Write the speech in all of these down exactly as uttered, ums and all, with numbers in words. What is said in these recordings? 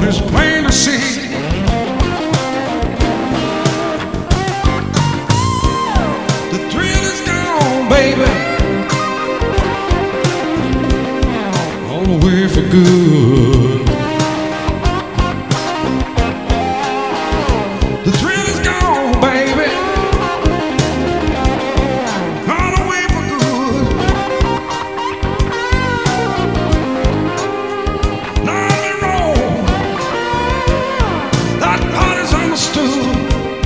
it's plain to see. The thrill is gone, baby, all away for good. The thrill is gone, baby, all away for good. Not me wrong, that part is understood.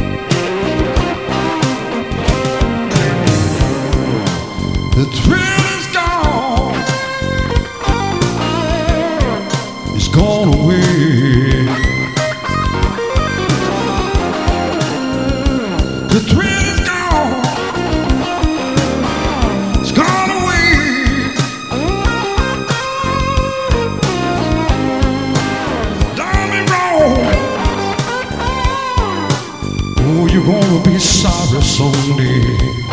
The thrill is gone, it's gone away. The thrill is gone, it's gone away. Done me wrong, oh, you're gonna be sorry someday.